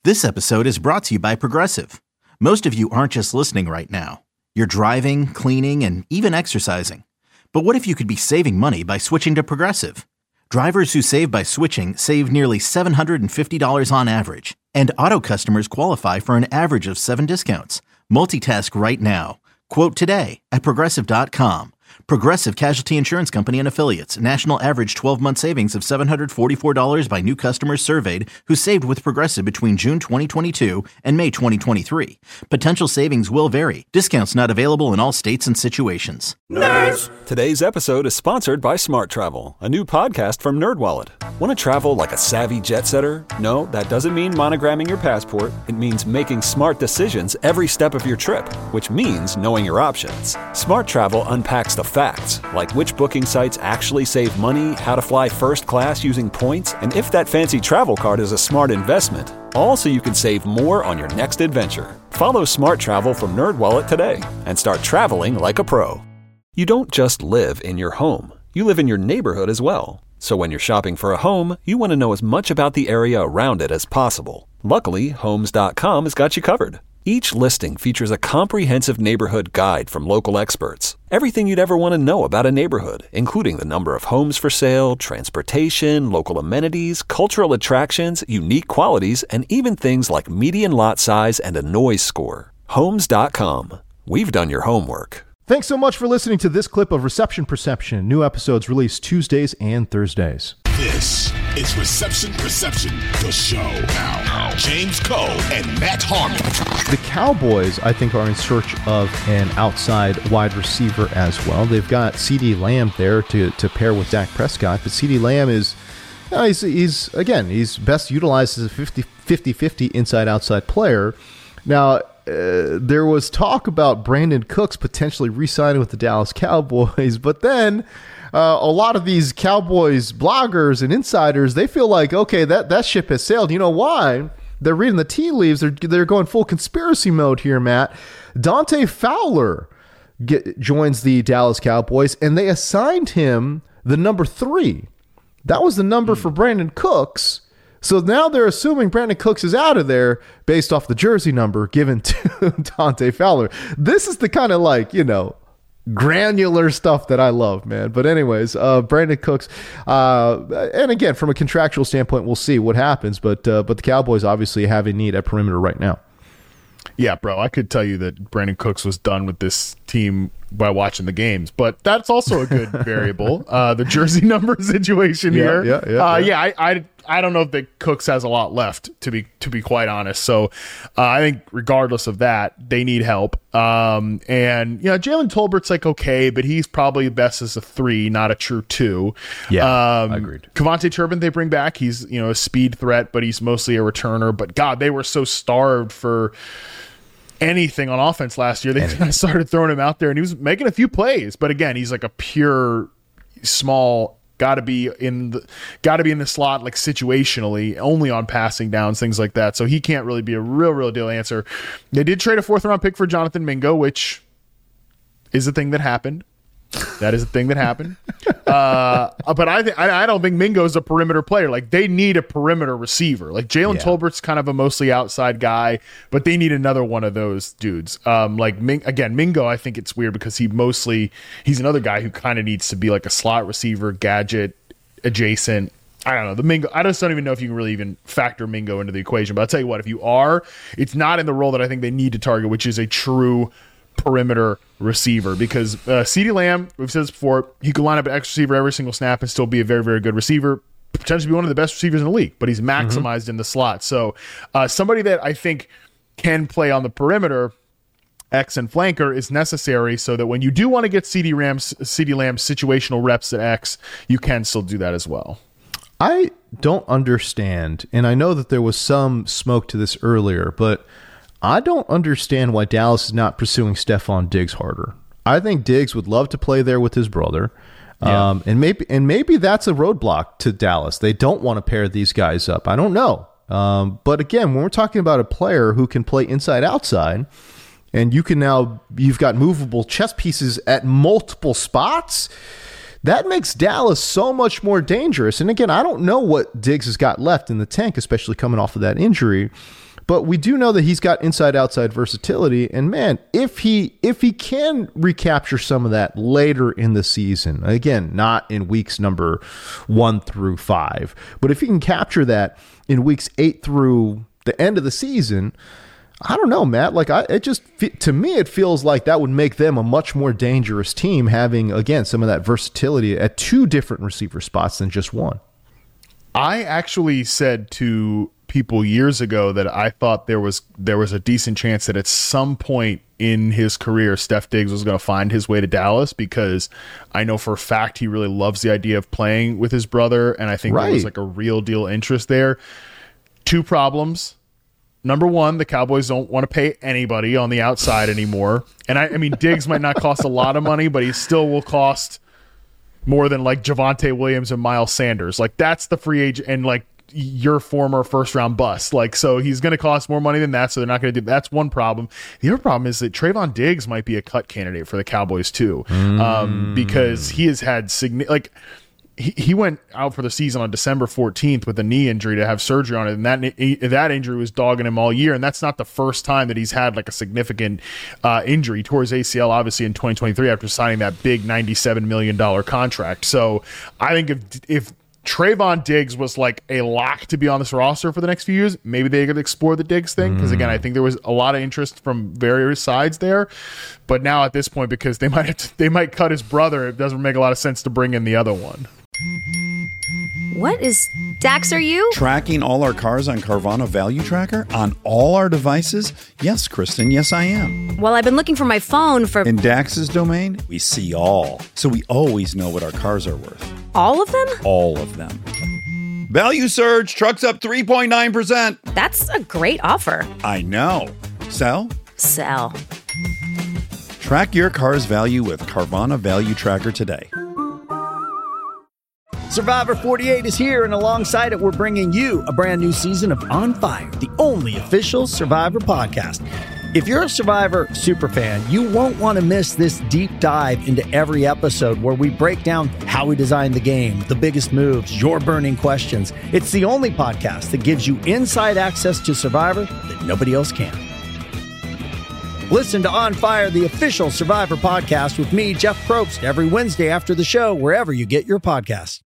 This episode is brought to you by Progressive. Most of you aren't just listening right now. You're driving, cleaning, and even exercising. But what if you could be saving money by switching to Progressive? Drivers who save by switching save nearly $750 on average. And auto customers qualify for an average of 7 discounts. Multitask right now. Quote today at Progressive.com. Progressive Casualty Insurance Company and Affiliates. National average 12-month savings of $744 by new customers surveyed who saved with Progressive between June 2022 and May 2023. Potential savings will vary. Discounts not available in all states and situations. Nerds! Today's episode is sponsored by Smart Travel, a new podcast from NerdWallet. Want to travel like a savvy jet setter? No, that doesn't mean monogramming your passport. It means making smart decisions every step of your trip, which means knowing your options. Smart Travel unpacks the facts, like which booking sites actually save money, how to fly first class using points, and if that fancy travel card is a smart investment. All so you can save more on your next adventure. Follow Smart Travel from NerdWallet today and start traveling like a pro. You don't just live in your home. You live in your neighborhood as well. So when you're shopping for a home, you want to know as much about the area around it as possible. Luckily, Homes.com has got you covered. Each listing features a comprehensive neighborhood guide from local experts. Everything you'd ever want to know about a neighborhood, including the number of homes for sale, transportation, local amenities, cultural attractions, unique qualities, and even things like median lot size and a noise score. Homes.com. We've done your homework. Thanks so much for listening to this clip of Reception Perception. New episodes released Tuesdays and Thursdays. This is Reception Perception, the show. Now, James Koh and Matt Harmon. The Cowboys, I think, are in search of an outside wide receiver as well. They've got CeeDee Lamb there to pair with Dak Prescott, but CeeDee Lamb is, he's best utilized as a 50-50 inside-outside player. Now, there was talk about Brandon Cooks potentially re-signing with the Dallas Cowboys, but then a lot of these Cowboys bloggers and insiders, they feel like, okay, that ship has sailed. You know why? They're reading the tea leaves. They're going full conspiracy mode here, Matt. Dante Fowler joins the Dallas Cowboys, and they assigned him the number 3. That was the number for Brandon Cooks. So now they're assuming Brandon Cooks is out of there based off the jersey number given to Dante Fowler. This is the kind of granular stuff that I love, man. But anyways, Brandon Cooks, and again, from a contractual standpoint, we'll see what happens. But the Cowboys obviously have a need at perimeter right now. Yeah, bro, I could tell you that Brandon Cooks was done with this team by watching the games, but that's also a good variable. The jersey number situation here. Yeah. I don't know if the Cooks has a lot left, to be quite honest. So I think regardless of that, they need help. And Jalen Tolbert's okay, but he's probably best as a 3, not a true 2. Yeah, agreed. Kevontae Turpin they bring back. He's a speed threat, but he's mostly a returner. But God, they were so starved for anything on offense last year. They kind of started throwing him out there, and he was making a few plays. But again, he's like a pure small. Got to be in the slot, like situationally, only on passing downs, things like that. So he can't really be a real deal answer. They did trade a 4th round pick for Jonathan Mingo, which is a thing that happened. That is a thing that happened. But I don't think Mingo's a perimeter player. Like, they need a perimeter receiver. Like, Jalen Tolbert's kind of a mostly outside guy, but they need another one of those dudes. Mingo, I think it's weird because he's another guy who kind of needs to be like a slot receiver, gadget adjacent. I don't know. The Mingo, I just don't even know if you can really even factor Mingo into the equation. But I'll tell you what, if you are, it's not in the role that I think they need to target, which is a true perimeter receiver, because CeeDee Lamb, we've said this before, he could line up an X receiver every single snap and still be a very, very good receiver, potentially be one of the best receivers in the league, but he's maximized in the slot. So somebody that I think can play on the perimeter, X and flanker, is necessary so that when you do want to get CeeDee Lamb's situational reps at X, you can still do that as well. I don't understand, and I know that there was some smoke to this earlier, but I don't understand why Dallas is not pursuing Stephon Diggs harder. I think Diggs would love to play there with his brother. Yeah. And maybe that's a roadblock to Dallas. They don't want to pair these guys up. I don't know. But again, when we're talking about a player who can play inside outside, and you've got movable chess pieces at multiple spots, that makes Dallas so much more dangerous. And again, I don't know what Diggs has got left in the tank, especially coming off of that injury. But we do know that he's got inside-outside versatility, and man, if he can recapture some of that later in the season, again, not in weeks number 1 through 5, but if he can capture that in weeks 8 through the end of the season, I don't know, Matt. Like, to me, it feels like that would make them a much more dangerous team, having, again, some of that versatility at 2 different receiver spots than just one. I actually said to people years ago that I thought there was a decent chance that at some point in his career, Steph Diggs was going to find his way to Dallas, because I know for a fact he really loves the idea of playing with his brother, and I think there was like a real deal interest there. 2 problems. Number 1, the Cowboys don't want to pay anybody on the outside anymore. And I mean, Diggs might not cost a lot of money, but he still will cost more than like Javonte Williams and Miles Sanders. Like, that's the free agent, and like your former first round bust. Like, so he's going to cost more money than that. So they're not going to do. That's one problem. The other problem is that Trayvon Diggs might be a cut candidate for the Cowboys too, because he has had he went out for the season on December 14th with a knee injury to have surgery on it, and that injury was dogging him all year. And that's not the first time that he's had like a significant injury. He tore his ACL obviously in 2023 after signing that big $97 million contract. So I think if Trayvon Diggs was like a lock to be on this roster for the next few years, maybe they could explore the Diggs thing, because again, I think there was a lot of interest from various sides there. But now at this point, because they might cut his brother, it doesn't make a lot of sense to bring in the other one. What is... Dax, are you? Tracking all our cars on Carvana Value Tracker on all our devices? Yes, Kristen, yes, I am. Well, I've been looking for my phone for... In Dax's domain, we see all. So we always know what our cars are worth. All of them? All of them. Value surge, trucks up 3.9%. That's a great offer. I know. Sell? Sell. Track your car's value with Carvana Value Tracker today. Survivor 48 is here, and alongside it, we're bringing you a brand new season of On Fire, the only official Survivor podcast. If you're a Survivor superfan, you won't want to miss this deep dive into every episode where we break down how we designed the game, the biggest moves, your burning questions. It's the only podcast that gives you inside access to Survivor that nobody else can. Listen to On Fire, the official Survivor podcast with me, Jeff Probst, every Wednesday after the show, wherever you get your podcasts.